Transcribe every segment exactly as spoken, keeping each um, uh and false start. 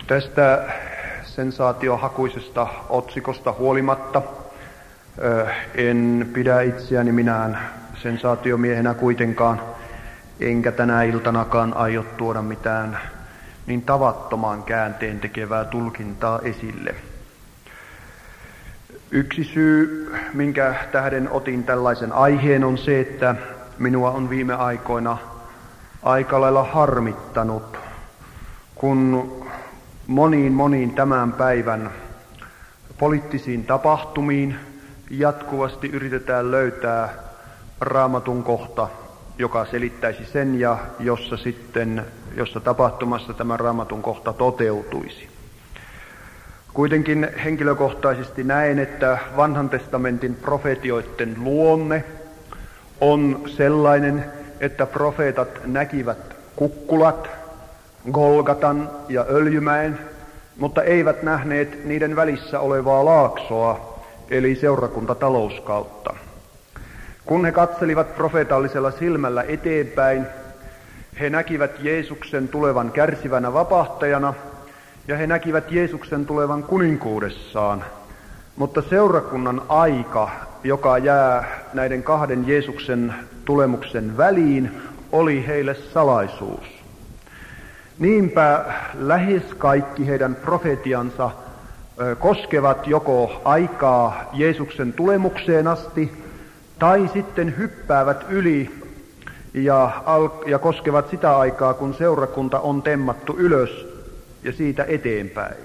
Tästä sensaatiohakuisesta otsikosta huolimatta en pidä itseäni minään sensaatiomiehenä kuitenkaan, enkä tänä iltanakaan aio tuoda mitään niin tavattoman käänteen tekevää tulkintaa esille. Yksi syy, minkä tähden otin tällaisen aiheen, on se, että minua on viime aikoina aika lailla harmittanut, kun moniin moniin tämän päivän poliittisiin tapahtumiin jatkuvasti yritetään löytää Raamatun kohta, joka selittäisi sen ja jossa sitten, jossa tapahtumassa tämä Raamatun kohta toteutuisi. Kuitenkin henkilökohtaisesti näen, että vanhan testamentin profeetioiden luonne on sellainen, että profeetat näkivät kukkulat, Golgatan ja Öljymäen, mutta eivät nähneet niiden välissä olevaa laaksoa, eli seurakuntatalouskautta. Kun he katselivat profeetallisella silmällä eteenpäin, he näkivät Jeesuksen tulevan kärsivänä vapahtajana, ja he näkivät Jeesuksen tulevan kuninkuudessaan, mutta seurakunnan aika, joka jää näiden kahden Jeesuksen tulemuksen väliin, oli heille salaisuus. Niinpä lähes kaikki heidän profetiansa koskevat joko aikaa Jeesuksen tulemukseen asti, tai sitten hyppäävät yli ja, al- ja koskevat sitä aikaa, kun seurakunta on temmattu ylös ja siitä eteenpäin.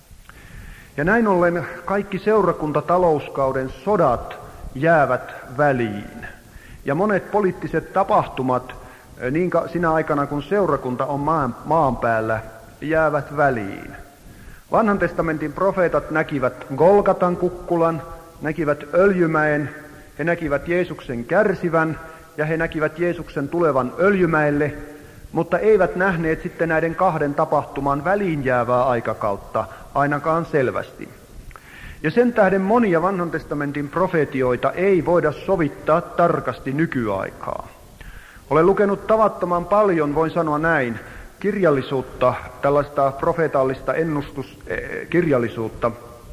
Ja näin ollen kaikki seurakuntatalouskauden sodat jäävät väliin. Ja monet poliittiset tapahtumat niin sinä aikana, kun seurakunta on maan, maan päällä, jäävät väliin. Vanhan testamentin profeetat näkivät Golgatan kukkulan, näkivät Öljymäen, he näkivät Jeesuksen kärsivän ja he näkivät Jeesuksen tulevan Öljymäelle, mutta eivät nähneet sitten näiden kahden tapahtuman väliin jäävää aikakautta ainakaan selvästi. Ja sen tähden monia vanhan testamentin profetioita ei voida sovittaa tarkasti nykyaikaa. Olen lukenut tavattoman paljon, voin sanoa näin, kirjallisuutta, tällaista profeetallista ennustuskirjallisuutta,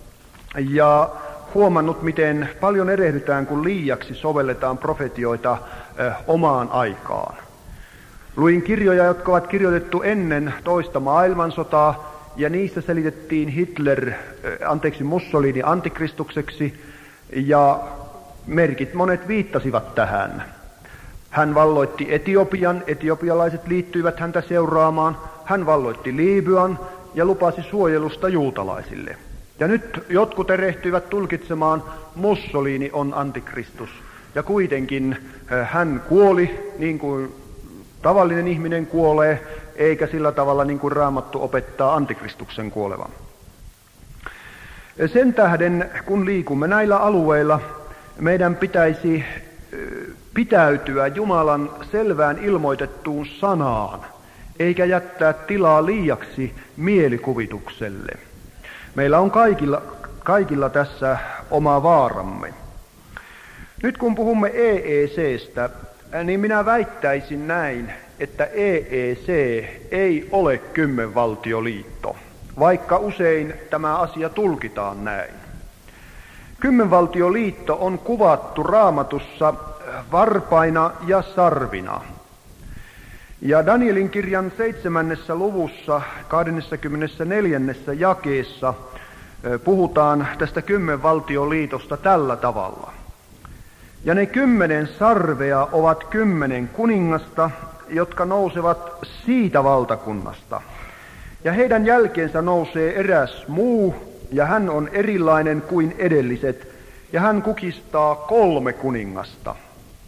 ja huomannut, miten paljon erehdytään, kun liiaksi sovelletaan profetioita eh, omaan aikaan. Luin kirjoja, jotka ovat kirjoitettu ennen toista maailmansotaa, ja niissä selitettiin Hitler, eh, anteeksi Mussolini antikristukseksi, ja merkit monet viittasivat tähän. Hän valloitti Etiopian, etiopialaiset liittyivät häntä seuraamaan, hän valloitti Libyan ja lupasi suojelusta juutalaisille. Ja nyt jotkut erehtyivät tulkitsemaan, Mussolini on antikristus, ja kuitenkin hän kuoli niin kuin tavallinen ihminen kuolee, eikä sillä tavalla niin kuin Raamattu opettaa antikristuksen kuolevan. Sen tähden, kun liikumme näillä alueilla, meidän pitäisi pitäytyä Jumalan selvään ilmoitettuun sanaan, eikä jättää tilaa liiaksi mielikuvitukselle. Meillä on kaikilla, kaikilla tässä oma vaaramme. Nyt kun puhumme E E C:stä, niin minä väittäisin näin, että E E C ei ole kymmenvaltioliitto, vaikka usein tämä asia tulkitaan näin. Kymmenvaltioliitto on kuvattu Raamatussa varpaina ja sarvina. Ja Danielin kirjan seitsemännessä luvussa, kahdeskymmenesneljäs jakeessa, puhutaan tästä kymmenvaltioliitosta tällä tavalla. Ja ne kymmenen sarvea ovat kymmenen kuningasta, jotka nousevat siitä valtakunnasta. Ja heidän jälkeensä nousee eräs muu, ja hän on erilainen kuin edelliset, ja hän kukistaa kolme kuningasta.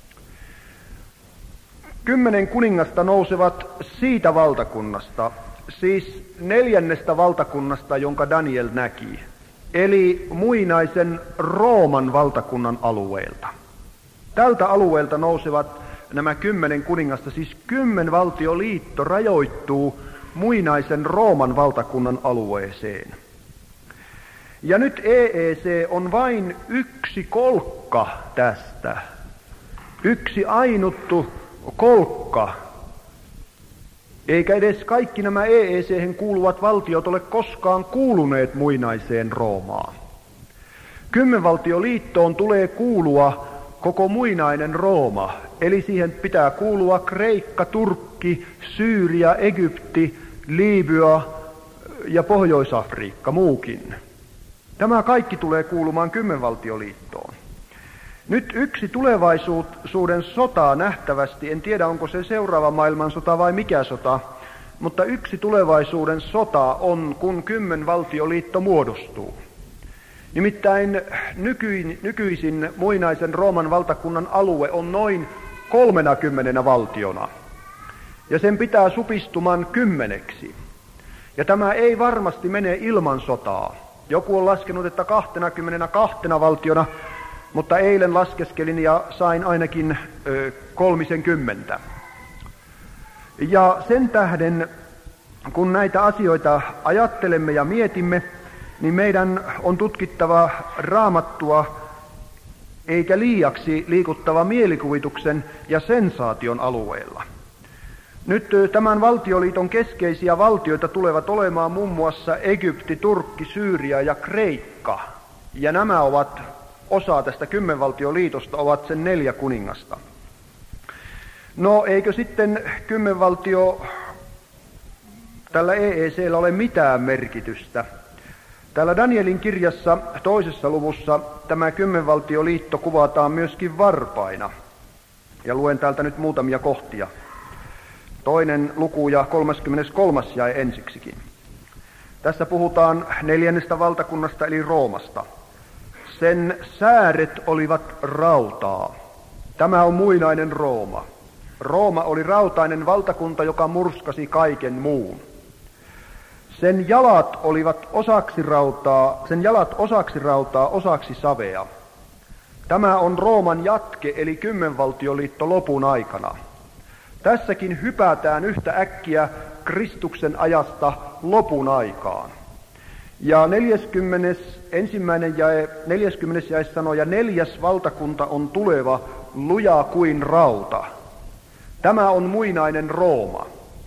Kymmenen kuningasta nousevat siitä valtakunnasta, siis neljännestä valtakunnasta, jonka Daniel näki, eli muinaisen Rooman valtakunnan alueelta. Tältä alueelta nousevat nämä kymmenen kuningasta, siis kymmenvaltioliitto rajoittuu muinaisen Rooman valtakunnan alueeseen. Ja nyt E E C on vain yksi kolkka tästä, yksi ainuttu kolkka Eikä edes kaikki nämä E E C:hen kuuluvat valtiot ole koskaan kuuluneet muinaiseen Roomaan. Kymmenvaltioliittoon tulee kuulua koko muinainen Rooma, eli siihen pitää kuulua Kreikka, Turkki, Syyria, Egypti, Libya ja Pohjois-Afrikka muukin. Tämä kaikki tulee kuulumaan kymmenvaltioliittoon. Nyt yksi tulevaisuuden sota nähtävästi, en tiedä onko se seuraava maailmansota vai mikä sota, mutta yksi tulevaisuuden sota on, kun kymmenvaltioliitto muodostuu. Nimittäin nykyin, nykyisin muinaisen Rooman valtakunnan alue on noin kolmenakymmenenä valtiona, ja sen pitää supistuman kymmeneksi. Ja tämä ei varmasti mene ilman sotaa. Joku on laskenut, että kaksikymmentäkaksi valtiona, mutta eilen laskeskelin ja sain ainakin ö, kolmisenkymmentä. Ja sen tähden, kun näitä asioita ajattelemme ja mietimme, niin meidän on tutkittava Raamattua, eikä liiaksi liikuttava mielikuvituksen ja sensaation alueella. Nyt tämän valtioliiton keskeisiä valtioita tulevat olemaan muun muassa Egypti, Turkki, Syyria ja Kreikka. Ja nämä ovat osa tästä kymmenvaltioliitosta, ovat sen neljä kuningasta. No eikö sitten kymmenvaltio tällä E E C:llä ole mitään merkitystä? Täällä Danielin kirjassa toisessa luvussa tämä kymmenvaltioliitto kuvataan myöskin varpaina. Ja luen täältä nyt muutamia kohtia. Toinen luku ja kolmaskymmeneskolmas jae ensiksikin. Tässä puhutaan neljännestä valtakunnasta eli Roomasta. Sen sääret olivat rautaa. Tämä on muinainen Rooma. Rooma oli rautainen valtakunta, joka murskasi kaiken muun. Sen jalat olivat osaksi rautaa, sen jalat osaksi rautaa, osaksi savea. Tämä on Rooman jatke, eli kymmenvaltioliitto lopun aikana. Tässäkin hypätään yhtä äkkiä Kristuksen ajasta lopun aikaan. Ja neljäskymmenesensimmäinen jae, neljäskymmenes jae sanoo, ja neljäs valtakunta on tuleva, luja kuin rauta. Tämä on muinainen Rooma.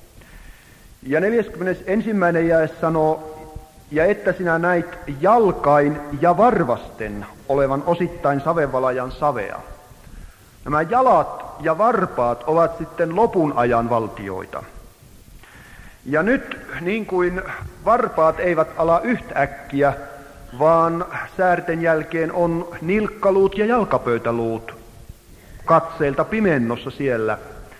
Ja neljäskymmenesensimmäinen jae sanoo, ja että sinä näit jalkain ja varvasten olevan osittain savenvalajan savea. Nämä jalat ja varpaat ovat sitten lopun ajan valtioita. Ja nyt niin kuin varpaat eivät ala yhtäkkiä, vaan säärten jälkeen on nilkkaluut ja jalkapöytäluut katseilta pimennossa siellä.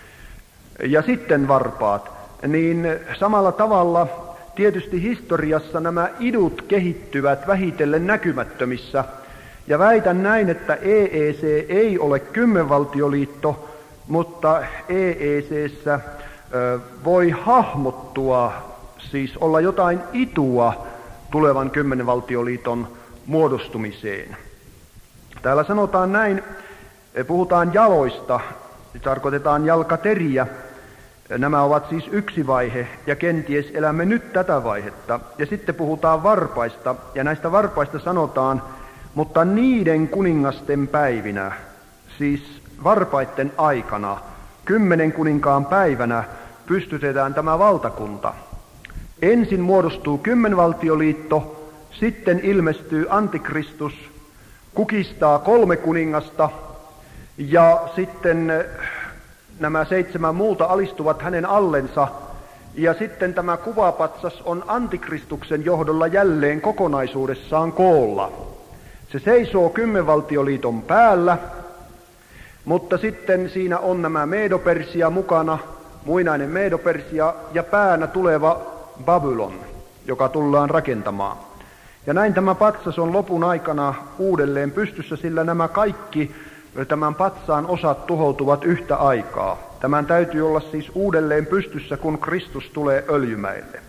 Ja sitten varpaat. Niin samalla tavalla tietysti historiassa nämä idut kehittyvät vähitellen näkymättömissä. Ja väitän näin, että E E C ei ole kymmenvaltioliitto, mutta E E C:ssä voi hahmottua, siis olla jotain itua tulevan kymmenvaltioliiton muodostumiseen. Täällä sanotaan näin, puhutaan jaloista, tarkoitetaan jalkateriä. Nämä ovat siis yksi vaihe, ja kenties elämme nyt tätä vaihetta. Ja sitten puhutaan varpaista, ja näistä varpaista sanotaan, mutta niiden kuningasten päivinä, siis varpaitten aikana, kymmenen kuninkaan päivänä, pystytetään tämä valtakunta. Ensin muodostuu kymmenvaltioliitto, sitten ilmestyy Antikristus, kukistaa kolme kuningasta, ja sitten nämä seitsemän muuta alistuvat hänen allensa, ja sitten tämä kuvapatsas on Antikristuksen johdolla jälleen kokonaisuudessaan koolla. Se seisoo kymmenvaltioliiton päällä, mutta sitten siinä on nämä Medo-Persia mukana, muinainen Medo-Persia ja päänä tuleva Babylon, joka tullaan rakentamaan. Ja näin tämä patsas on lopun aikana uudelleen pystyssä, sillä nämä kaikki tämän patsaan osat tuhoutuvat yhtä aikaa. Tämän täytyy olla siis uudelleen pystyssä, kun Kristus tulee Öljymäelle.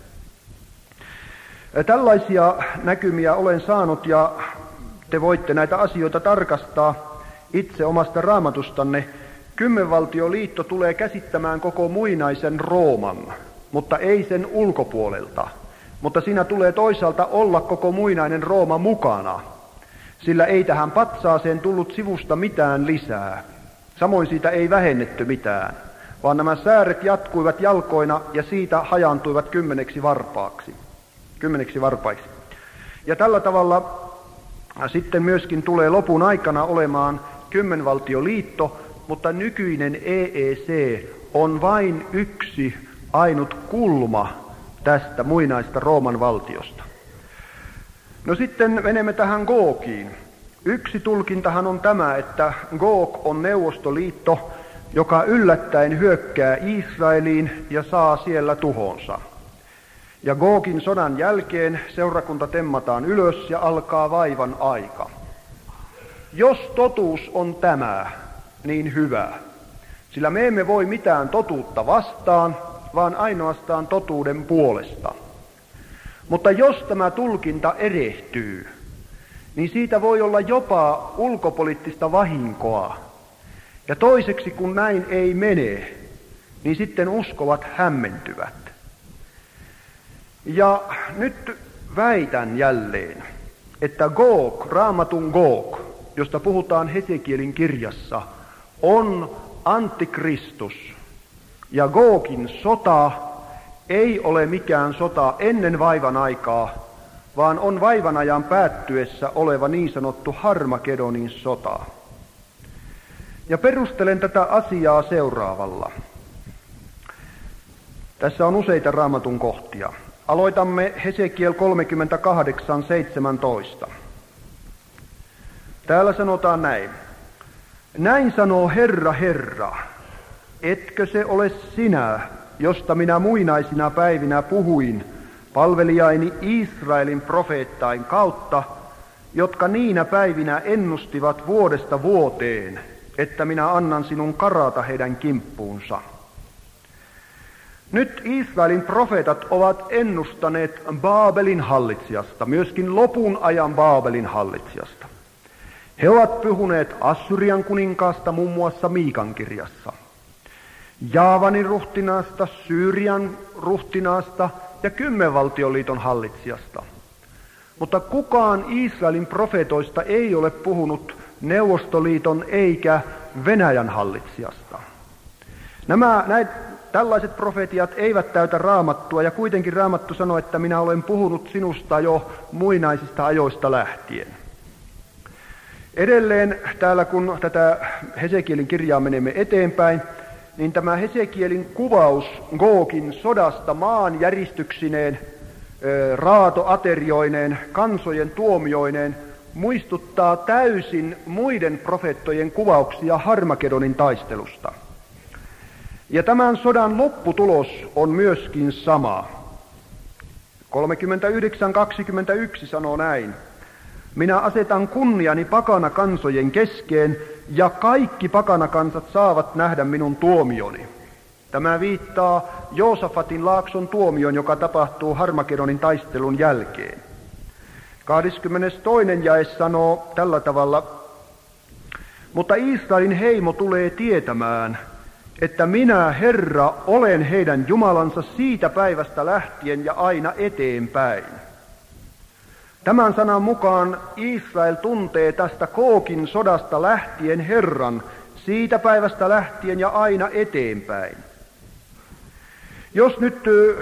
Tällaisia näkymiä olen saanut, ja te voitte näitä asioita tarkastaa itse omasta raamatustanne. Kymmenvaltioliitto tulee käsittämään koko muinaisen Rooman, mutta ei sen ulkopuolelta. Mutta siinä tulee toisaalta olla koko muinainen Rooma mukana, sillä ei tähän patsaaseen tullut sivusta mitään lisää. Samoin siitä ei vähennetty mitään, vaan nämä sääret jatkuivat jalkoina ja siitä hajaantuivat kymmeneksi varpaaksi. Kymmeneksi varpaiksi. Ja tällä tavalla sitten myöskin tulee lopun aikana olemaan kymmenvaltioliitto, mutta nykyinen E E C on vain yksi ainut kulma tästä muinaista Rooman valtiosta. No sitten menemme tähän Googiin. Yksi tulkintahan on tämä, että Goog on Neuvostoliitto, joka yllättäen hyökkää Israeliin ja saa siellä tuhonsa. Ja Googin sodan jälkeen seurakunta temmataan ylös ja alkaa vaivan aika. Jos totuus on tämä, niin hyvä. Sillä me emme voi mitään totuutta vastaan, vaan ainoastaan totuuden puolesta. Mutta jos tämä tulkinta erehtyy, niin siitä voi olla jopa ulkopoliittista vahinkoa. Ja toiseksi, kun näin ei mene, niin sitten uskovat hämmentyvät. Ja nyt väitän jälleen, että Goog, Raamatun Goog, josta puhutaan Hesekielin kirjassa, on antikristus. Ja Googin sota ei ole mikään sota ennen vaivan aikaa, vaan on vaivan ajan päättyessä oleva niin sanottu Harmagedonin sota. Ja perustelen tätä asiaa seuraavalla. Tässä on useita Raamatun kohtia. Aloitamme Hesekiel kolmekymmentäkahdeksan seitsemäntoista. Täällä sanotaan näin. Näin sanoo Herra, Herra, etkö se ole sinä, josta minä muinaisina päivinä puhuin palvelijaini Israelin profeettain kautta, jotka niinä päivinä ennustivat vuodesta vuoteen, että minä annan sinun karata heidän kimppuunsa. Nyt Israelin profeetat ovat ennustaneet Baabelin hallitsijasta, myöskin lopun ajan Baabelin hallitsijasta. He ovat puhuneet Assyrian kuninkaasta muun muassa Miikan kirjassa, Jaavanin ruhtinaasta, Syyrian ruhtinaasta ja kymmenvaltioliiton hallitsijasta. Mutta kukaan Israelin profeetoista ei ole puhunut Neuvostoliiton eikä Venäjän hallitsijasta. Nämä näin, tällaiset profetiat eivät täytä Raamattua, ja kuitenkin Raamattu sanoo, että minä olen puhunut sinusta jo muinaisista ajoista lähtien. Edelleen täällä, kun tätä Hesekielin kirjaa menemme eteenpäin, niin tämä Hesekielin kuvaus Googin sodasta maanjäristyksineen, raatoaterioineen, kansojen tuomioineen, muistuttaa täysin muiden profeettojen kuvauksia Harmagedonin taistelusta. Ja tämän sodan lopputulos on myöskin sama. kolmekymmentäyhdeksän kaksikymmentäyksi sanoo näin. Minä asetan kunniani pakana kansojen keskeen, ja kaikki pakanakansat saavat nähdä minun tuomioni. Tämä viittaa Joosafatin laakson tuomion, joka tapahtuu Harmagedonin taistelun jälkeen. kahdeskymmenestoinen jae sanoo tällä tavalla, mutta Israelin heimo tulee tietämään, että minä, Herra, olen heidän Jumalansa siitä päivästä lähtien ja aina eteenpäin. Tämän sanan mukaan Israel tuntee tästä Googin sodasta lähtien Herran, siitä päivästä lähtien ja aina eteenpäin. Jos nyt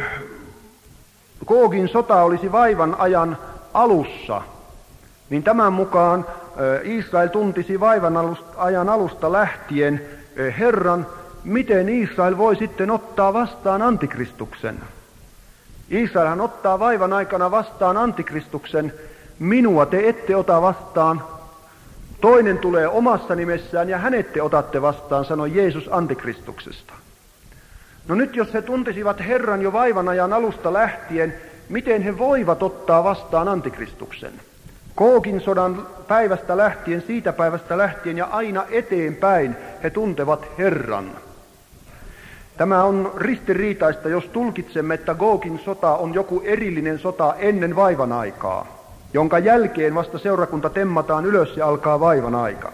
Googin sota olisi vaivan ajan alussa, niin tämän mukaan Israel tuntisi vaivan ajan alusta lähtien Herran, miten Israel voi sitten ottaa vastaan antikristuksen. Israelhan ottaa vaivan aikana vastaan antikristuksen, minua te ette ota vastaan. Toinen tulee omassa nimessään ja hänet te otatte vastaan, sanoi Jeesus antikristuksesta. No nyt jos he tuntisivat Herran jo vaivan ajan alusta lähtien, miten he voivat ottaa vastaan antikristuksen? Googin sodan päivästä lähtien, siitä päivästä lähtien ja aina eteenpäin he tuntevat Herran. Tämä on ristiriitaista, jos tulkitsemme, että Googin sota on joku erillinen sota ennen vaivan aikaa, jonka jälkeen vasta seurakunta temmataan ylös ja alkaa vaivan aika.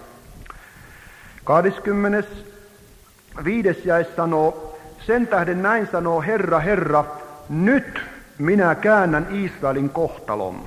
kahdeskymmenesviides jae sanoo, sen tähden näin sanoo Herra, Herra, nyt minä käännän Israelin kohtalon.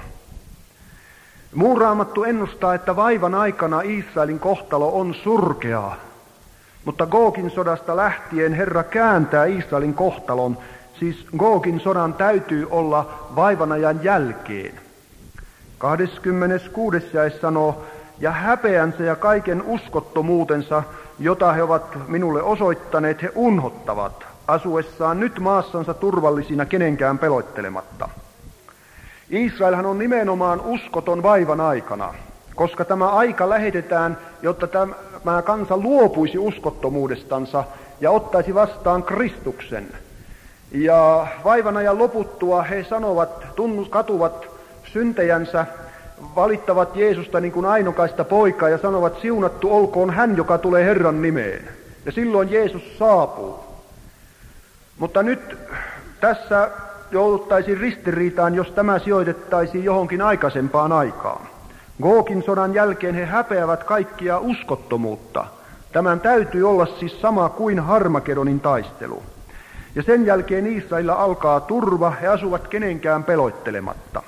Muu Raamattu ennustaa, että vaivan aikana Israelin kohtalo on surkea. Mutta Googin sodasta lähtien Herra kääntää Israelin kohtalon, siis Googin sodan täytyy olla vaivanajan jälkeen. kahdeskymmeneskuudes jae sanoo, ja häpeänsä ja kaiken uskottomuutensa, jota he ovat minulle osoittaneet, he unhottavat, asuessaan nyt maassansa turvallisina kenenkään pelottelematta. Israelhan on nimenomaan uskoton vaivan aikana, koska tämä aika lähetetään, jotta tämä kansa luopuisi uskottomuudestansa ja ottaisi vastaan Kristuksen. Ja vaivan ajan loputtua he sanovat, tunnus, katuvat syntejänsä, valittavat Jeesusta niin kuin ainokaista poikaa ja sanovat, siunattu olkoon hän, joka tulee Herran nimeen. Ja silloin Jeesus saapuu. Mutta nyt tässä jouduttaisiin ristiriitaan, jos tämä sijoitettaisiin johonkin aikaisempaan aikaan. Googin sodan jälkeen he häpeävät kaikkia uskottomuutta. Tämän täytyy olla siis sama kuin Harmagedonin taistelu. Ja sen jälkeen Israelilla alkaa turva, he asuvat kenenkään pelottelematta.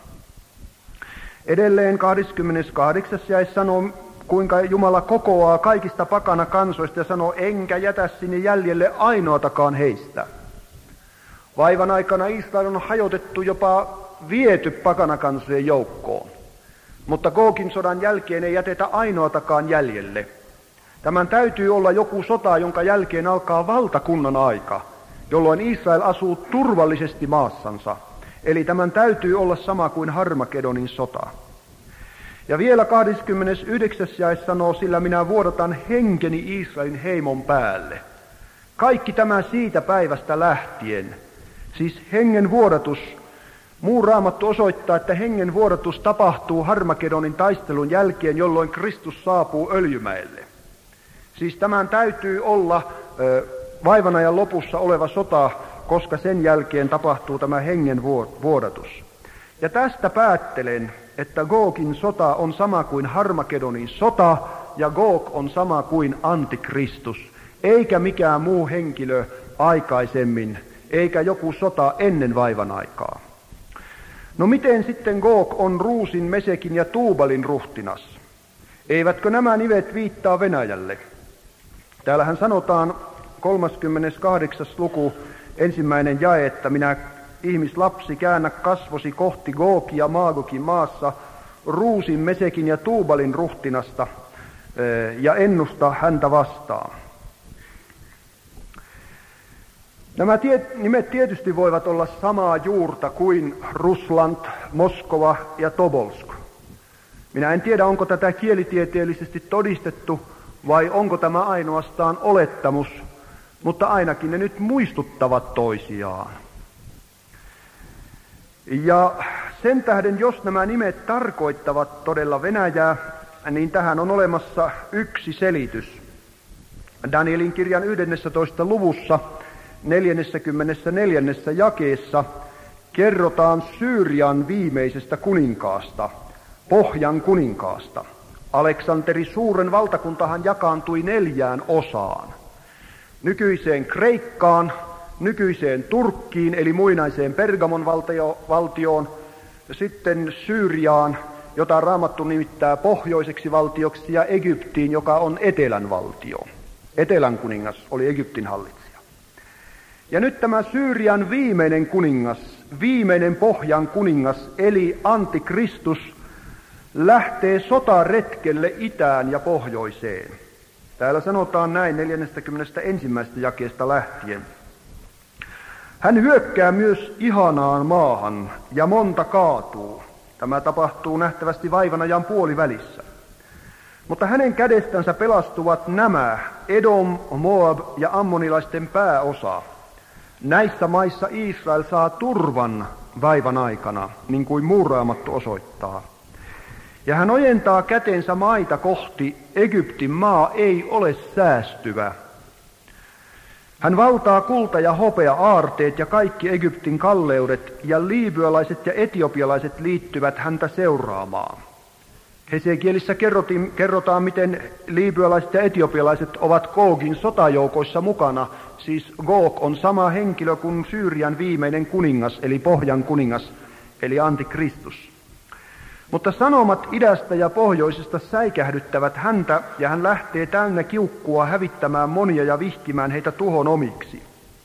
Edelleen kahdeskymmeneskahdeksas jae sanoo, kuinka Jumala kokoaa kaikista pakana kansoista ja sanoo, enkä jätä sinne jäljelle ainoatakaan heistä. Vaivan aikana Israel on hajotettu, jopa viety pakanakansojen joukkoon. Mutta Googin sodan jälkeen ei jätetä ainoatakaan jäljelle. Tämän täytyy olla joku sota, jonka jälkeen alkaa valtakunnan aika, jolloin Israel asuu turvallisesti maassansa. Eli tämän täytyy olla sama kuin Harmagedonin sota. Ja vielä kahdeskymmenesyhdeksäs jae sanoo, sillä minä vuodatan henkeni Israelin heimon päälle. Kaikki tämä siitä päivästä lähtien. Siis hengen vuodatus. Muu Raamattu osoittaa, että hengen vuodatus tapahtuu Harmagedonin taistelun jälkeen, jolloin Kristus saapuu Öljymäelle. Siis tämän täytyy olla ö, vaivanajan lopussa oleva sota, koska sen jälkeen tapahtuu tämä hengen vuodatus. Ja tästä päättelen, että Googin sota on sama kuin Harmagedonin sota, ja Goog on sama kuin Antikristus, eikä mikään muu henkilö aikaisemmin, eikä joku sota ennen vaivan aikaa. No miten sitten Goog on Ruusin, Mesekin ja Tuubalin ruhtinas? Eivätkö nämä nimet viittaa Venäjälle? Täällähän sanotaan kolmaskymmeneskahdeksas luku, ensimmäinen jae, että minä ihmislapsi käännä kasvosi kohti Googia Maagogin maassa, Ruusin, Mesekin ja Tuubalin ruhtinasta ja ennusta häntä vastaan. Nämä tie- nimet tietysti voivat olla samaa juurta kuin Rusland, Moskova ja Tobolsk. Minä en tiedä, onko tätä kielitieteellisesti todistettu vai onko tämä ainoastaan olettamus, mutta ainakin ne nyt muistuttavat toisiaan. Ja sen tähden, jos nämä nimet tarkoittavat todella Venäjää, niin tähän on olemassa yksi selitys. Danielin kirjan yhdennentoista luvussa neljännessä jakeessa kerrotaan Syyrian viimeisestä kuninkaasta, Pohjan kuninkaasta. Aleksanteri suuren valtakuntahan jakaantui neljään osaan. Nykyiseen Kreikkaan, nykyiseen Turkkiin eli muinaiseen Pergamon valtio, valtioon, sitten Syyriaan, jota Raamattu nimittää pohjoiseksi valtioksi, ja Egyptiin, joka on etelän valtio. Etelän kuningas oli Egyptin hallitsija. Ja nyt tämä Syyrian viimeinen kuningas, viimeinen Pohjan kuningas, eli Antikristus, lähtee sotaretkelle itään ja pohjoiseen. Täällä sanotaan näin neljännestäkymmenennestäensimmäisestä jakeesta lähtien. Hän hyökkää myös ihanaan maahan, ja monta kaatuu. Tämä tapahtuu nähtävästi vaivanajan puolivälissä. Mutta hänen kädestänsä pelastuvat nämä, Edom, Moab ja ammonilaisten pääosa. Näissä maissa Israel saa turvan vaivan aikana, niin kuin muu Raamattu osoittaa. Ja hän ojentaa kätensä maita kohti, Egyptin maa ei ole säästyvä. Hän valtaa kulta ja hopea aarteet ja kaikki Egyptin kalleudet, ja liibyalaiset ja etiopialaiset liittyvät häntä seuraamaan. Hesekielissä kerrotaan, miten liibyalaiset ja etiopialaiset ovat Googin sotajoukoissa mukana. Siis Goog on sama henkilö kuin Syyrian viimeinen kuningas, eli Pohjan kuningas, eli Antikristus. Mutta sanomat idästä ja pohjoisesta säikähdyttävät häntä, ja hän lähtee täynnä kiukkua hävittämään monia ja vihkimään heitä tuhon omiksi.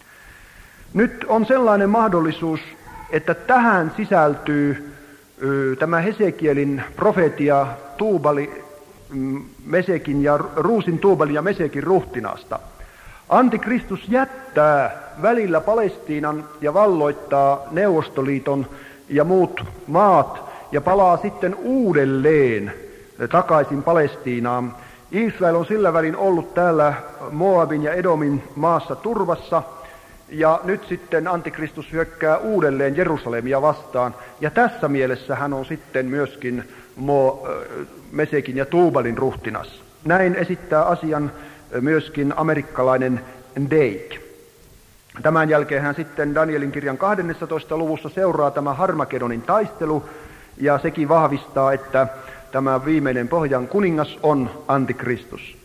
Nyt on sellainen mahdollisuus, että tähän sisältyy ö, tämä Hesekielin profeetia Tuubali, Mesekin ja Ruusin, Tuubalin ja Mesekin ruhtinaasta. Antikristus jättää välillä Palestiinan ja valloittaa Neuvostoliiton ja muut maat ja palaa sitten uudelleen takaisin Palestiinaan. Israel on sillä välin ollut täällä Moabin ja Edomin maassa turvassa, ja nyt sitten Antikristus hyökkää uudelleen Jerusalemia vastaan, ja tässä mielessä hän on sitten myöskin Mo, Mesekin ja Tuubalin ruhtinas. Näin esittää asian myöskin amerikkalainen Dake. Tämän jälkeen hän sitten Danielin kirjan kahdennessatoista luvussa seuraa tämä Harmagedonin taistelu, ja sekin vahvistaa, että tämä viimeinen pohjan kuningas on Antikristus.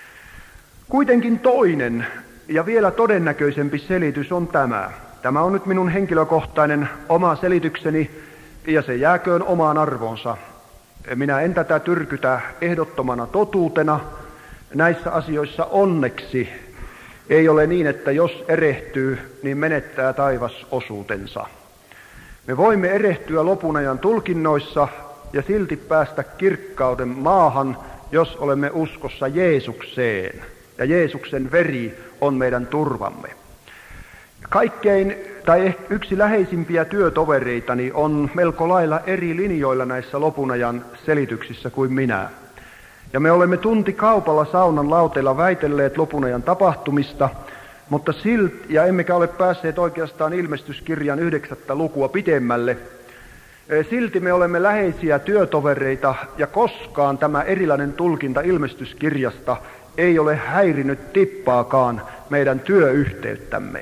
Kuitenkin toinen ja vielä todennäköisempi selitys on tämä. Tämä on nyt minun henkilökohtainen oma selitykseni, ja se jääköön omaan arvoonsa. Minä en tätä tyrkytä ehdottomana totuutena. Näissä asioissa onneksi ei ole niin, että jos erehtyy, niin menettää taivas osuutensa. Me voimme erehtyä lopun ajan tulkinnoissa ja silti päästä kirkkauden maahan, jos olemme uskossa Jeesukseen. Ja Jeesuksen veri on meidän turvamme. Kaikkein, tai yksi läheisimpiä työtovereitani on melko lailla eri linjoilla näissä lopun ajan selityksissä kuin minä. Ja me olemme tuntikaupalla saunan lauteilla väitelleet lopun ajan tapahtumista, mutta silti, ja emmekä ole päässeet oikeastaan ilmestyskirjan yhdeksättä lukua pitemmälle, silti me olemme läheisiä työtovereita, ja koskaan tämä erilainen tulkinta ilmestyskirjasta ei ole häirinyt tippaakaan meidän työyhteyttämme.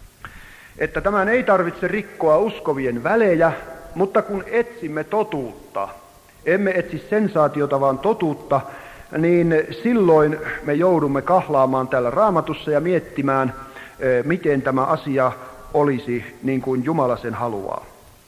Että tämän ei tarvitse rikkoa uskovien välejä, mutta kun etsimme totuutta, emme etsi sensaatiota, vaan totuutta, niin silloin me joudumme kahlaamaan täällä Raamatussa ja miettimään, miten tämä asia olisi niin kuin Jumala sen haluaa.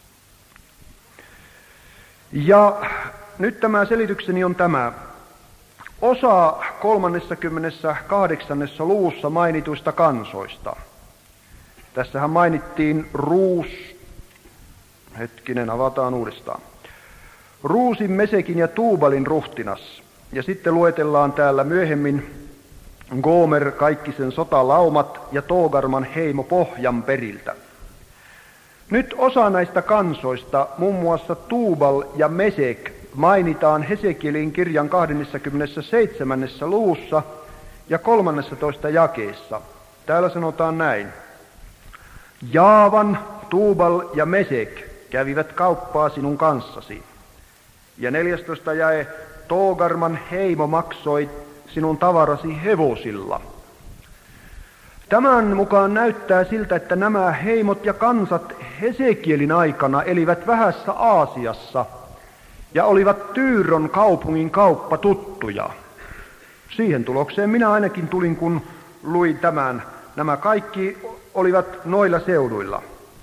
Ja nyt tämä selitykseni on tämä. Osa kolmannessakymmenessä kahdeksannessa luvussa mainituista kansoista. Tässähän mainittiin Ruus, hetkinen, avataan uudestaan. Ruusin, Mesekin ja Tuubalin ruhtinas. Ja sitten luetellaan täällä myöhemmin Gomer, kaikki sen sotalaumat ja Toogarman heimo pohjan periltä. Nyt osa näistä kansoista, muun muassa Tuubal ja Mesek, mainitaan Hesekielin kirjan kahdennessakymmenennessäseitsemännessä luvussa ja kolmannessatoista jakeessa. Täällä sanotaan näin. Jaavan, Tuubal ja Mesek kävivät kauppaa sinun kanssasi. Ja neljästoista jae, Toogarman heimo maksoi sinun tavarasi hevosilla. Tämän mukaan näyttää siltä, että nämä heimot ja kansat Hesekielin aikana elivät vähässä Aasiassa ja olivat Tyyron kaupungin kauppatuttuja. Siihen tulokseen minä ainakin tulin, kun luin tämän. Nämä kaikki olivat noilla seuduilla.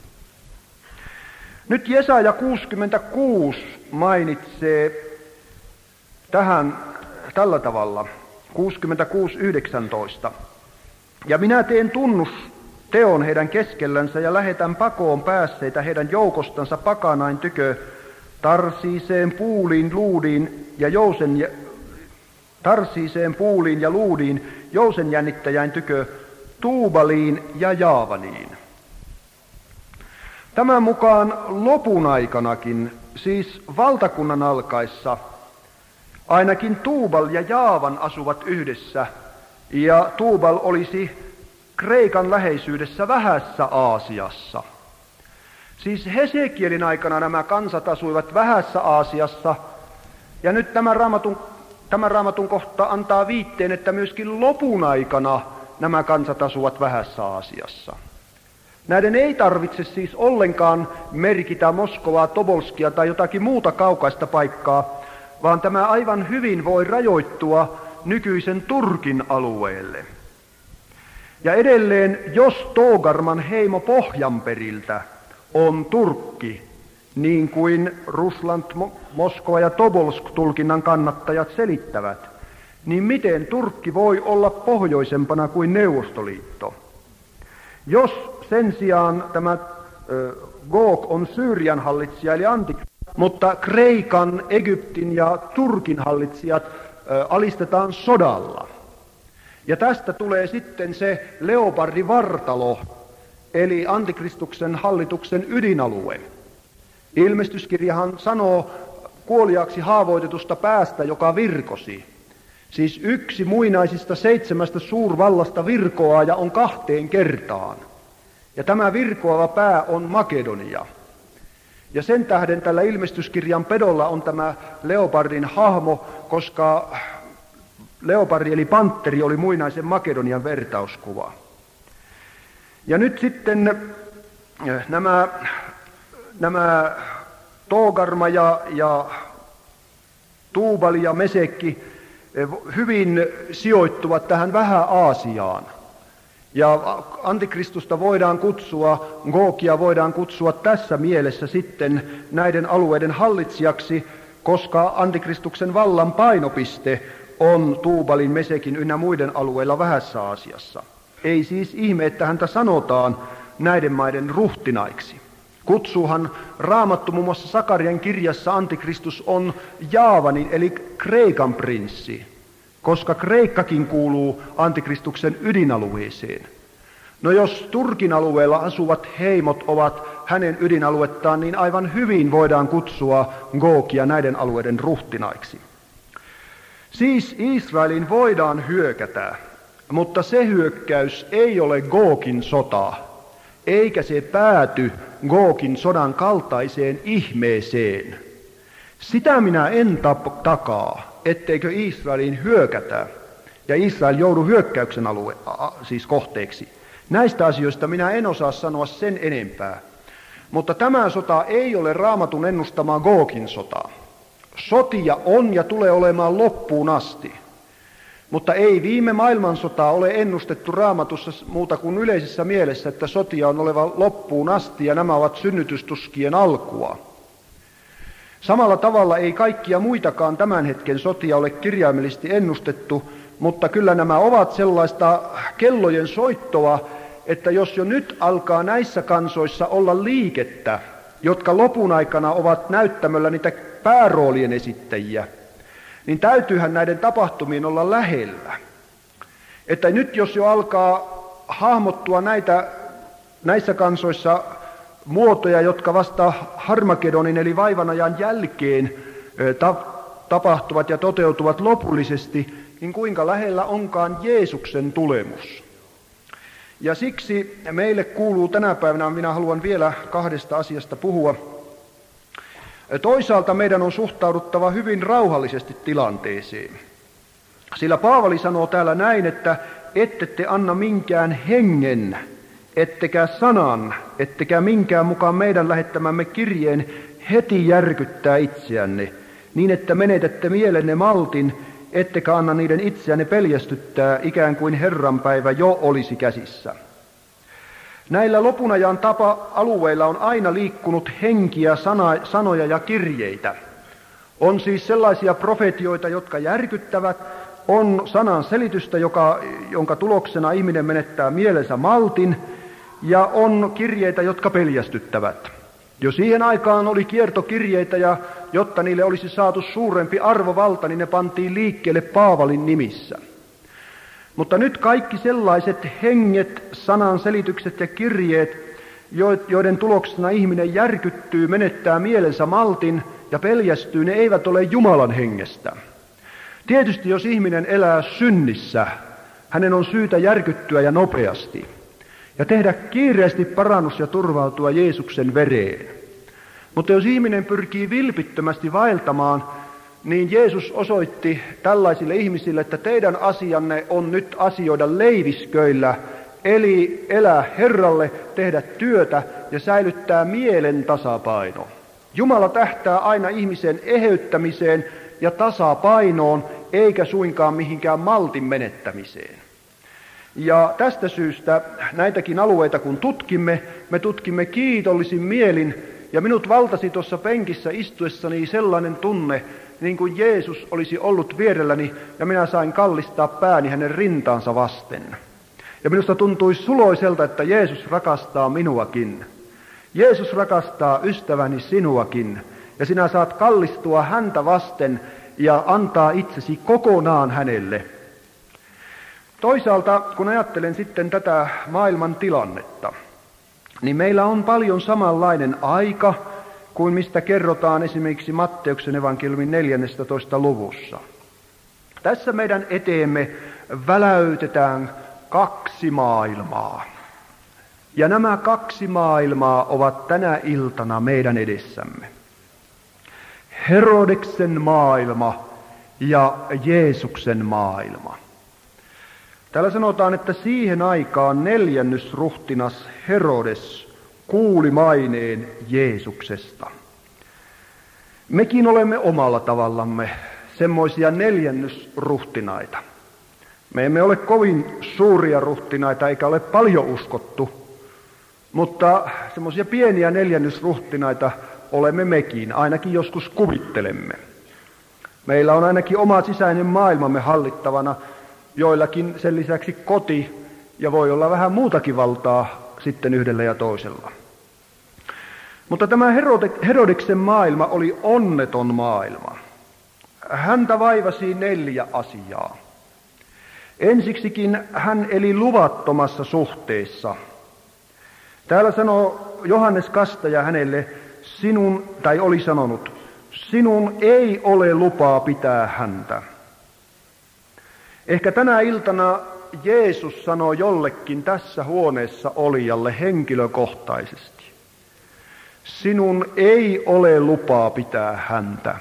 Nyt Jesaja kuusikymmentäkuusi mainitsee tähän tällä tavalla, kuusikymmentäkuusi yhdeksäntoista. Ja minä teen tunnusteon heidän keskellensä ja lähetän pakoon päässeitä heidän joukostansa pakanain tykö, Tarsiiseen, Puuliin, Luudiin ja Jousen, Tarsiiseen, Puuliin ja Luudiin, Jousen jännittäjäin tykö, Tuubaliin ja Jaavaniin. Tämän mukaan lopun aikanakin, siis valtakunnan alkaessa, ainakin Tuubal ja Jaavan asuvat yhdessä, ja Tuubal olisi Kreikan läheisyydessä vähässä Aasiassa. Siis Hesekielin aikana nämä kansat asuivat vähässä Aasiassa, ja nyt tämä raamatun, tämä raamatun kohta antaa viitteen, että myöskin lopun aikana nämä kansat asuvat vähässä Aasiassa. Näiden ei tarvitse siis ollenkaan merkitä Moskovaa, Tobolskia tai jotakin muuta kaukaista paikkaa, vaan tämä aivan hyvin voi rajoittua nykyisen Turkin alueelle. Ja edelleen, jos Toogarman heimo Pohjanperiltä on Turkki, niin kuin Rusland, Moskova ja Tobolsk-tulkinnan kannattajat selittävät, niin miten Turkki voi olla pohjoisempana kuin Neuvostoliitto? Jos sen sijaan tämä äh, Gog on Syyrian hallitsija eli antikristu, mutta Kreikan, Egyptin ja Turkin hallitsijat äh, alistetaan sodalla. Ja tästä tulee sitten se leopardivartalo, eli antikristuksen hallituksen ydinalue. Ilmestyskirjahan sanoo kuoliaaksi haavoitetusta päästä, joka virkosi. Siis yksi muinaisista seitsemästä suurvallasta virkoaa ja on kahteen kertaan. Ja tämä virkoava pää on Makedonia. Ja sen tähden tällä ilmestyskirjan pedolla on tämä leopardin hahmo, koska leopardi eli pantteri oli muinaisen Makedonian vertauskuva. Ja nyt sitten nämä, nämä Toogarma ja, ja Tuubali ja Mesekki hyvin sijoittuvat tähän Vähä-Aasiaan. Ja antikristusta voidaan kutsua, Gogia voidaan kutsua tässä mielessä sitten näiden alueiden hallitsijaksi, koska antikristuksen vallan painopiste on Tuubalin, Mesekin ynnä muiden alueilla Vähässä Aasiassa. Ei siis ihme, että häntä sanotaan näiden maiden ruhtinaiksi. Kutsuuhan Raamattu muun muassa Sakarian kirjassa antikristus on Jaavanin eli Kreikan prinssi, koska Kreikkakin kuuluu antikristuksen ydinalueeseen. No jos Turkin alueella asuvat heimot ovat hänen ydinaluettaan, niin aivan hyvin voidaan kutsua Gogia näiden alueiden ruhtinaiksi. Siis Israelin voidaan hyökätä, mutta se hyökkäys ei ole Gogin sota, eikä se pääty Gogin sodan kaltaiseen ihmeeseen. Sitä minä en takaa, etteikö Israelin hyökätä ja Israel joudu hyökkäyksen alue, siis kohteeksi. Näistä asioista minä en osaa sanoa sen enempää. Mutta tämä sota ei ole Raamatun ennustamaa Gogin sotaa. Sotia on ja tulee olemaan loppuun asti. Mutta ei viime maailmansotaa ole ennustettu Raamatussa muuta kuin yleisessä mielessä, että sotia on oleva loppuun asti ja nämä ovat synnytystuskien alkua. Samalla tavalla ei kaikkia muitakaan tämän hetken sotia ole kirjaimellisesti ennustettu, mutta kyllä nämä ovat sellaista kellojen soittoa, että jos jo nyt alkaa näissä kansoissa olla liikettä, jotka lopun aikana ovat näyttämöllä niitä pääroolien esittäjiä, niin täytyyhän näiden tapahtumien olla lähellä. Että nyt jos jo alkaa hahmottua näitä, näissä kansoissa muotoja, jotka vasta Harmagedonin eli vaivanajan jälkeen ta- tapahtuvat ja toteutuvat lopullisesti, niin kuinka lähellä onkaan Jeesuksen tulemus. Ja siksi meille kuuluu tänä päivänä, minä haluan vielä kahdesta asiasta puhua. Toisaalta meidän on suhtauduttava hyvin rauhallisesti tilanteeseen. Sillä Paavali sanoo täällä näin, että ette te anna minkään hengen, ettekä sanan, ettekä minkään mukaan meidän lähettämämme kirjeen heti järkyttää itseänne, niin että menetätte mielenne maltin, ettekä anna niiden itseänne peljästyttää, ikään kuin Herran päivä jo olisi käsissä. Näillä lopunajan tapa-alueilla on aina liikkunut henkiä, sana, sanoja ja kirjeitä. On siis sellaisia profetioita, jotka järkyttävät, on sanan selitystä, joka, jonka tuloksena ihminen menettää mielensä maltin, ja on kirjeitä, jotka peljästyttävät. Jo siihen aikaan oli kiertokirjeitä, ja jotta niille olisi saatu suurempi arvovalta, niin ne pantiin liikkeelle Paavalin nimissä. Mutta nyt kaikki sellaiset henget, sanan selitykset ja kirjeet, joiden tuloksena ihminen järkyttyy, menettää mielensä maltin ja peljästyy, ne eivät ole Jumalan hengestä. Tietysti jos ihminen elää synnissä, hänen on syytä järkyttyä ja nopeasti ja tehdä kiireesti parannus ja turvautua Jeesuksen vereen. Mutta jos ihminen pyrkii vilpittömästi vaeltamaan, niin Jeesus osoitti tällaisille ihmisille, että teidän asianne on nyt asioida leivisköillä, eli elää Herralle, tehdä työtä ja säilyttää mielen tasapaino. Jumala tähtää aina ihmisen eheyttämiseen ja tasapainoon, eikä suinkaan mihinkään maltin menettämiseen. Ja tästä syystä näitäkin alueita kun tutkimme, me tutkimme kiitollisin mielin Ja minut valtasi tuossa penkissä istuessani sellainen tunne, niin kuin Jeesus olisi ollut vierelläni, ja minä sain kallistaa pääni hänen rintaansa vasten. Ja minusta tuntui suloiselta, että Jeesus rakastaa minuakin. Jeesus rakastaa ystäväni sinuakin, ja sinä saat kallistua häntä vasten ja antaa itsesi kokonaan hänelle. Toisaalta, kun ajattelen sitten tätä maailman tilannetta, niin meillä on paljon samanlainen aika kuin mistä kerrotaan esimerkiksi Matteuksen evankeliumin neljännessä luvussa. Tässä meidän eteemme väläytetään kaksi maailmaa. Ja nämä kaksi maailmaa ovat tänä iltana meidän edessämme. Herodeksen maailma ja Jeesuksen maailma. Täällä sanotaan, että siihen aikaan neljännysruhtinas Herodes kuuli maineen Jeesuksesta. Mekin olemme omalla tavallamme semmoisia neljännysruhtinaita. Me emme ole kovin suuria ruhtinaita eikä ole paljon uskottu, mutta semmoisia pieniä neljännysruhtinaita olemme mekin, ainakin joskus kuvittelemme. Meillä on ainakin oma sisäinen maailmamme hallittavana, joillakin sen lisäksi koti ja voi olla vähän muutakin valtaa sitten yhdellä ja toisella. Mutta tämä Herodeksen maailma oli onneton maailma. Häntä vaivasi neljä asiaa. Ensiksikin hän eli luvattomassa suhteessa. Täällä sanoo Johannes Kastaja hänelle, sinun, tai oli sanonut, sinun ei ole lupaa pitää häntä. Ehkä tänä iltana Jeesus sanoo jollekin tässä huoneessa olijalle henkilökohtaisesti, sinun ei ole lupaa pitää häntä.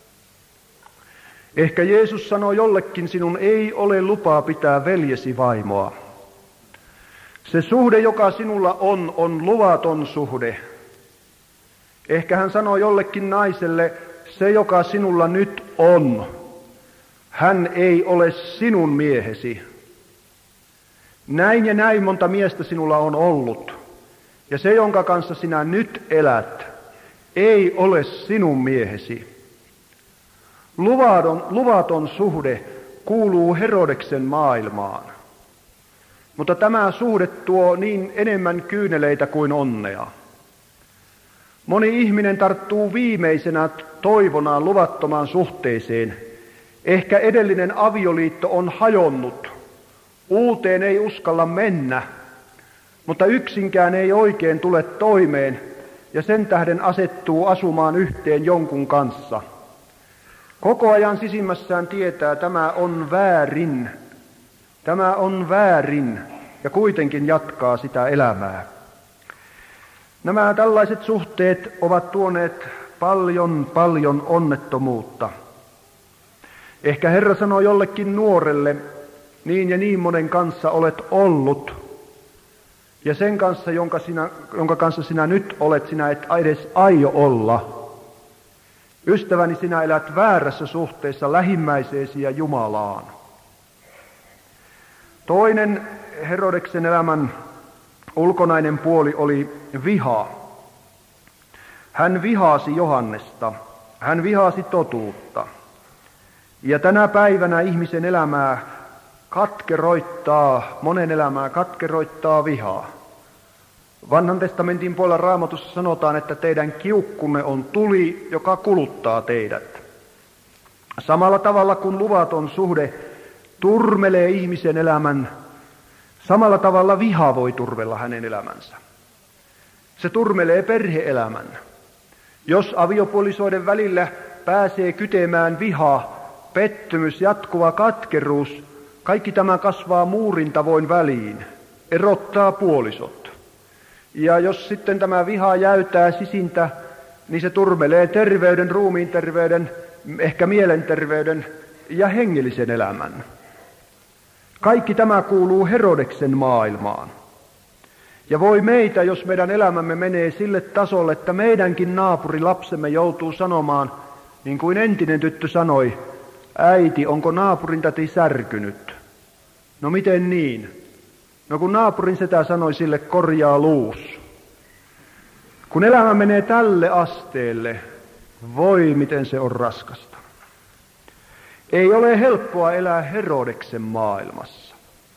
Ehkä Jeesus sanoo jollekin, sinun ei ole lupaa pitää veljesi vaimoa. Se suhde, joka sinulla on, on luvaton suhde. Ehkä hän sanoo jollekin naiselle, se joka sinulla nyt on, hän ei ole sinun miehesi. Näin ja näin monta miestä sinulla on ollut, ja se, jonka kanssa sinä nyt elät, ei ole sinun miehesi. Luvaton, luvaton suhde kuuluu Herodeksen maailmaan, mutta tämä suhde tuo niin enemmän kyyneleitä kuin onnea. Moni ihminen tarttuu viimeisenä toivonaan luvattomaan suhteeseen. Ehkä edellinen avioliitto on hajonnut. Uuteen ei uskalla mennä, mutta yksinkään ei oikein tule toimeen ja sen tähden asettuu asumaan yhteen jonkun kanssa. Koko ajan sisimmässään tietää, tämä on väärin, tämä on väärin ja kuitenkin jatkaa sitä elämää. Nämä tällaiset suhteet ovat tuoneet paljon, paljon onnettomuutta. Ehkä Herra sanoo jollekin nuorelle, niin ja niin monen kanssa olet ollut, ja sen kanssa, jonka, sinä, jonka kanssa sinä nyt olet, sinä et edes aio olla. Ystäväni, sinä elät väärässä suhteessa lähimmäiseesi ja Jumalaan. Toinen Herodeksen elämän ulkonainen puoli oli viha. Hän vihasi Johannesta, hän vihasi totuutta. Ja tänä päivänä ihmisen elämää katkeroittaa, monen elämää katkeroittaa vihaa. Vanhan testamentin puolella Raamatussa sanotaan, että teidän kiukkunne on tuli, joka kuluttaa teidät. Samalla tavalla kuin luvaton suhde turmelee ihmisen elämän, samalla tavalla viha voi turvella hänen elämänsä. Se turmelee perhe-elämän. Jos aviopuolisoiden välillä pääsee kytemään viha, pettymys, jatkuva katkeruus, kaikki tämä kasvaa muurin tavoin väliin, erottaa puolisot. Ja jos sitten tämä viha jäytää sisintä, niin se turmelee terveyden, ruumiin terveyden, ehkä mielenterveyden ja hengellisen elämän. Kaikki tämä kuuluu Herodeksen maailmaan. Ja voi meitä, jos meidän elämämme menee sille tasolle, että meidänkin naapurilapsemme joutuu sanomaan, niin kuin entinen tyttö sanoi, äiti, onko naapurin täti särkynyt? No miten niin? No kun naapurin setä sanoi sille, korjaa luus. Kun elämä menee tälle asteelle, voi miten se on raskasta. Ei ole helppoa elää Herodeksen maailmassa.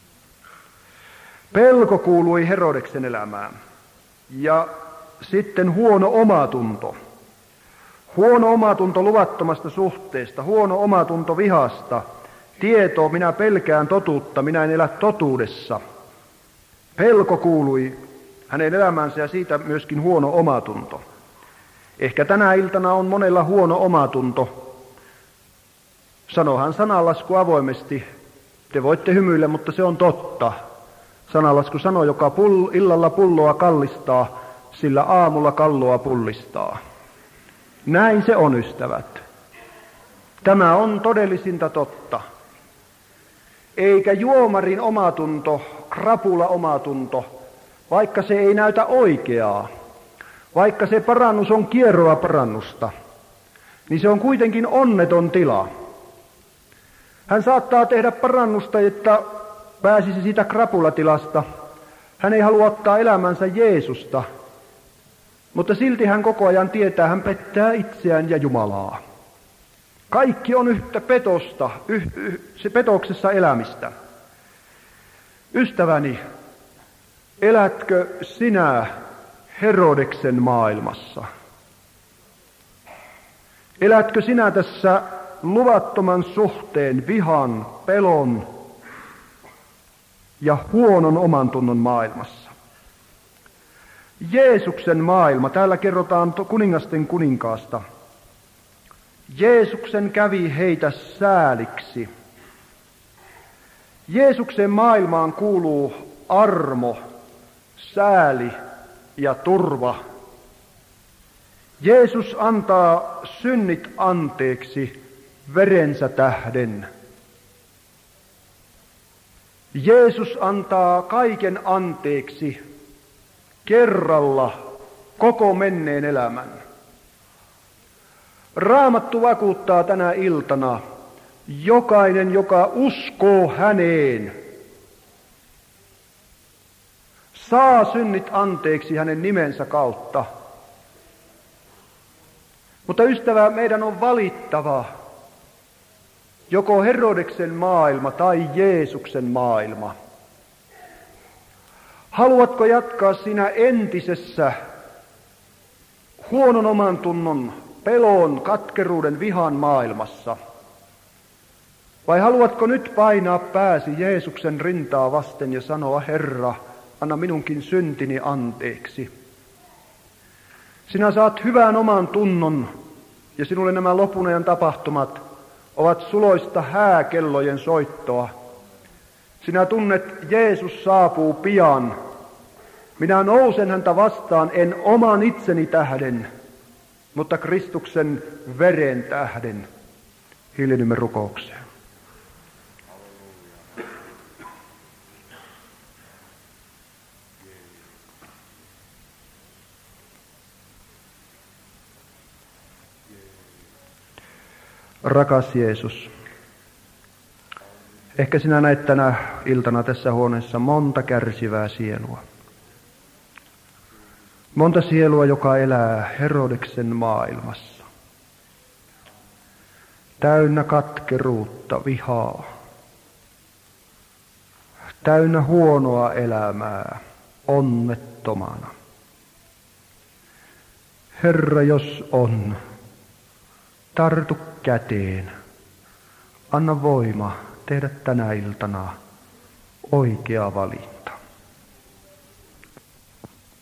Pelko kuului Herodeksen elämään. Ja sitten huono omatunto. Huono omatunto luvattomasta suhteesta, huono omatunto vihasta, tieto, minä pelkään totuutta, minä en elä totuudessa. Pelko kuului hänen elämänsä ja siitä myöskin huono omatunto. Ehkä tänä iltana on monella huono omatunto. Sanohan sananlasku avoimesti. Te voitte hymyillä, mutta se on totta. Sananlasku sanoo, joka pull, illalla pulloa kallistaa, sillä aamulla kalloa pullistaa. Näin se on, ystävät. Tämä on todellisinta totta. Eikä juomarin omatunto, krapula omatunto, vaikka se ei näytä oikeaa, vaikka se parannus on kierroa parannusta, niin se on kuitenkin onneton tila. Hän saattaa tehdä parannusta, että pääsisi siitä krapulatilasta. Hän ei halua ottaa elämänsä Jeesusta, mutta silti hän koko ajan tietää, hän pettää itseään ja Jumalaa. Kaikki on yhtä petosta, yh, yh, se petoksessa elämistä. Ystäväni, elätkö sinä Herodeksen maailmassa? Elätkö sinä tässä luvattoman suhteen, vihan, pelon ja huonon omantunnon maailmassa? Jeesuksen maailma, täällä kerrotaan kuningasten kuninkaasta. Jeesuksen kävi heitä sääliksi. Jeesuksen maailmaan kuuluu armo, sääli ja turva. Jeesus antaa synnit anteeksi verensä tähden. Jeesus antaa kaiken anteeksi kerralla koko menneen elämän. Raamattu vakuuttaa tänä iltana, jokainen, joka uskoo häneen, saa synnit anteeksi hänen nimensä kautta. Mutta ystävä, meidän on valittava joko Herodeksen maailma tai Jeesuksen maailma. Haluatko jatkaa sinä entisessä huonon omantunnon, pelon, katkeruuden, vihan maailmassa? Vai haluatko nyt painaa pääsi Jeesuksen rintaa vasten ja sanoa, Herra, anna minunkin syntini anteeksi. Sinä saat hyvän oman tunnon ja sinulle nämä lopun ajan tapahtumat ovat suloista hääkellojen soittoa. Sinä tunnet, Jeesus saapuu pian. Minä nousen häntä vastaan, en oman itseni tähden, mutta Kristuksen veren tähden. Hiljennymme rukoukseen. Rakas Jeesus, ehkä sinä näet tänä iltana tässä huoneessa monta kärsivää sielua. Monta sielua, joka elää Herodeksen maailmassa. Täynnä katkeruutta, vihaa. Täynnä huonoa elämää, onnettomana. Herra, jos on, tartu käteen. Anna voima tehdä tänä iltana oikea valinta.